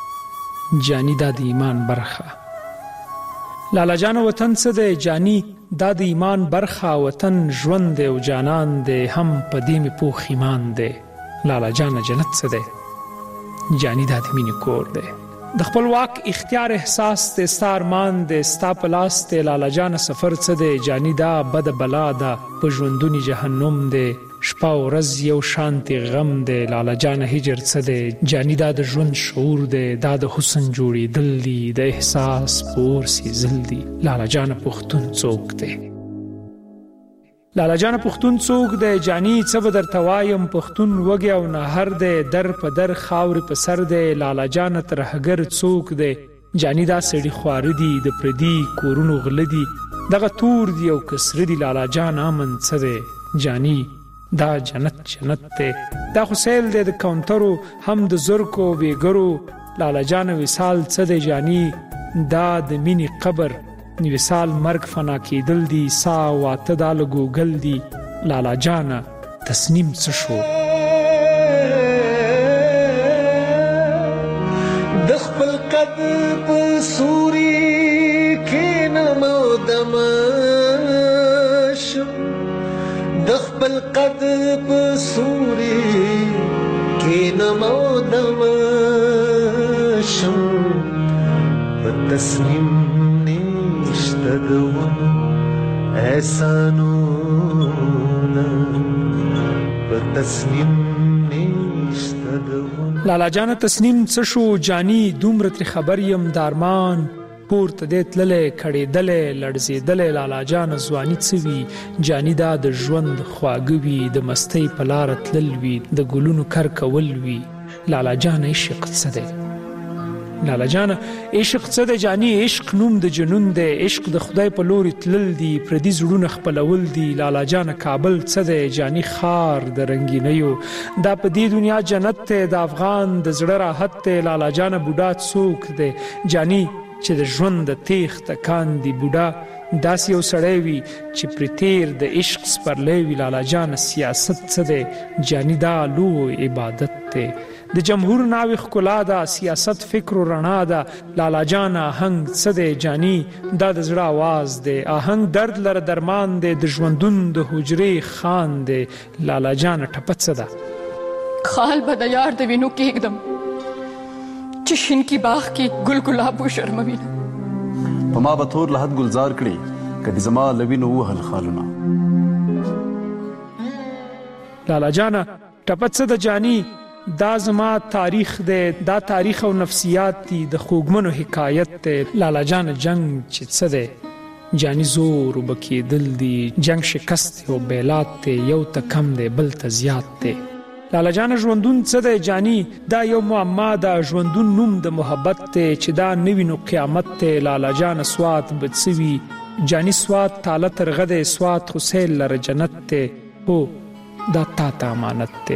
جانی دا د ایمان برخه. لالا جان وطن څه دی، جانی دا د ایمان برخه وطن ژوند دی او جانان دی هم په دې مې پوخ ایمان دی لالا جان جنت څه دی جانی دا د مینې کور دی د خپل واک اختیار احساس ته ستارمان د ستا په لاس ته لالا جان سفر څه دی جانی دا بد بلا ده په ژوندونی جهنم دی شپه او ورځ یو شانتي غم دی لالا جان هجر څه دی جانی دا د ژوند شعور دی دا د حسن جوړېدل دي د احساس پور سیزل دي لالا جان پښتون څوک دی لالا جان پښتون څوک دی جانی څه به درته وایم پښتون وږی او نهر دی در په در خاورې په سر دی لالا جان ترهګر څوک دی جانی دا سړي خواره دي د پردي کورونو غله دي دغه تور دي او کسره دي لالا جان امن څه دی جانی دا جنت دی دا خو سیل دی د کاونټرو هم د زرکو ویګرو لالا جان وصال څه دی جانی دا د مینې قبر وصال مرګ فنا کېدل دي سا واته دا له ګوګل دي لالا جانه تسنیم څه شو د خپل قد په سوري کې نمو دمشم د خپل قد په سوري کې نمو دمشم په تسنیم تدون احسانونا بتسنیم نشتدون لالا جان تسنیم څه شو جانی دومره تر خبر یم دارمان پورته دې تللې کړېدلې لړزېدلې لالا جان ځواني څه وي جانی دا د ژوند خواږه وي د مستۍ په لاره تلل وي د ګلونو کر کول وي لالا جان عشق څه دی لالا جان عشق څه دی جانی عشق نوم د جنون دی عشق د خدای په لوري تلل دي پردي زړونه خپلول دي لالا جان کابل څه دی جانی خار د رنگینیو دا په دې دنیا جنت دی د افغان د زړه راحت دی لالا جان بوډا څوک دی جانی چې د ژوند د تیغ تکان دی بوډا داسې یو سړی وي چې پرې تیر د عشق سپرلی وي لالا جان سیاست څه دی جانی دا لوی عبادت دی د جمهور ناوی ښکلا ده سیاست فکر و رڼا ده لالا جان آهنګ څه دی جانی دا د زړه آواز دی آهنګ درد لره درمان دی د ژوندون د حجرې خان دی لالا جان ټپه څه ده خال به د یار د وینو کېږدم چې شین کی باغ کې ګل ګلاب وشرموي په ما به تور لحد ګلزار کړي که د زما له وینو ووهل خالونه لالا جانه ټپه څه ده جانی دا زما تاریخ دی دا تاریخ او نفسیات دي د خوږمنو حکایت دی لالا جان جنگ چې څه دی جانی زور وبکېدل دي جنگ شکست او بیلات دی یو ته کم دی بل ته زیات دی لالا جان ژوندون څه دی جانی دا یو معما ده ژوندون نوم د محبت دی چې دا نوی نو قیامت دی لالا جان سوات بدسوي جانی سوات تاله ترغه دی سوات خو سیل لره جنت دی هو دا تا ته امانت دی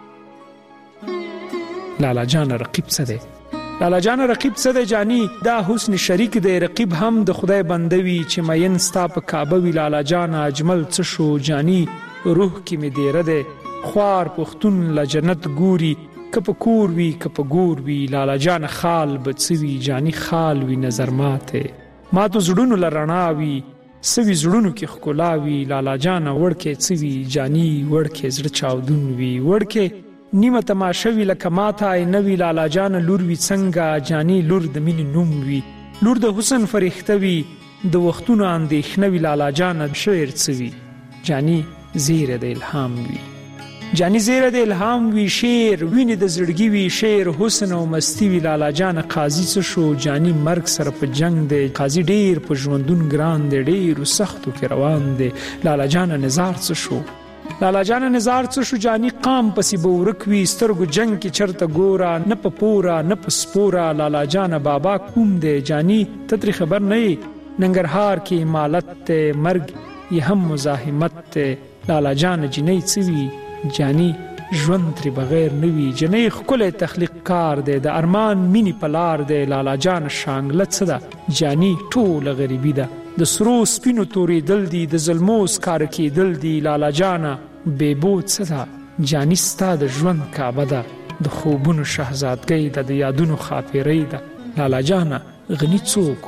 لالا جان رقیب څه دی لالا جان رقیب څه دی جانی دا حسن شریک دی رقیب هم د خدای بندوي چې مین ستا په کعبه وي لالا جان اجمل څه شو جانی روح کې مې دیره دی خوار پښتون له جنت ګوري که په کور وي که په ګور وي لالا جان خال به څه وي جانی خال وي نظر ماته ماتو زړونو له رڼا وي څه وي زړونو کې ښکلا وي لالا جان وړکې څه وي جانی وړکې زړه چاودون وي وړکې نیمه تماشه وي لکه ماته آینه وي لالا جان لور وي څنګه جانی لور د مینې نوم وي لور د حسن فرښته وي د وختونو اندېښنه وي لالا جان شعر څه وي جانی زیره د الهام وي جانی زیره د الهام وی شعر ویني د زړګي وی شعر حسن او مستی وی لالا جان قاضي څه شو جانی مرګ سره په جنگ دی قاضي ډیر په ژوندون ګران دی ډیر سختو کې روان دی لالا جان نزار څه شو لالا جان نزار څه شو جانی قام پسې به ورک وي سترګو جنگ کې چرته ګورا نه په پورا نه په سپورا لالا جان بابا کوم دی جانی تدری خبر نه ننګرهار کې مالت ته مرګ یې هم مزاحمت ته لالا جان جنې څه وی جانی ژوند تر بغیر نوی جنې خپل تخلیق کار دی د ارمان مینی پلار دی لالا جان شانګله څه ده جانی ټول غریبی ده د سرو سپینو تورې دل دی د ظلمو سکار کې دل دی لالا جان بیبو څه ده جانی ستا د ژوند کعبه ده د خوبونو شهزادګۍ ده د یادونو خاطرې ده لالا جان غنی څوک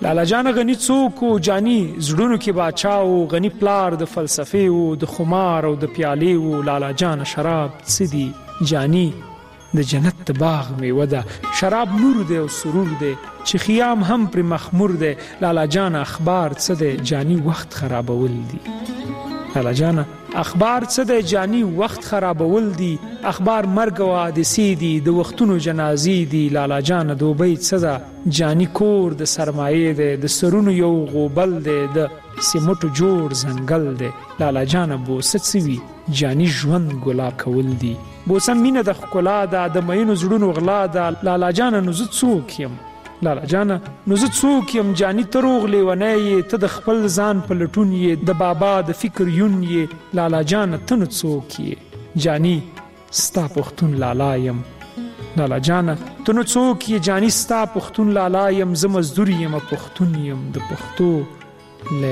لالا جان غنی څوک او جانی زړونو کې باچاو غنی پلار د فلسفې او د خمار او د پیالې او لالا جان شراب سدي جانی د جنت باغ میوه ده شراب نور دی او سرور دی چې خیام هم پر مخمور دی لالا جان اخبار څه دی جانی وخت خرابول دي لالا جان اخبار څه دی جانی وخت خرابول دي اخبار مرګ او حادثې دي د وختونو جنازې دي لالا جان دوبۍ څه ده جانی کور د سرمایې دی د سرونو یو غوبل دی د سیمټو جوړ ځنګل دی لالا جان بوسه څه وي جانی ژوند ګلاب کول دي بوسه مینه د ښکلا ده د مینو زړونو غلا ده لالا جان نو زه څوک یم لالا جان نو زه څوک یم جانی ته روغ لیونی ته د خپل ځان په لټون یې د بابا د فکر یون یې لالا جان ته نو څوک یې جانی ستا پښتون لالا یم لالا جان ته نو څوک یې جانی ستا پښتون لالا یم زه مزدور یم پښتون یم د پښتو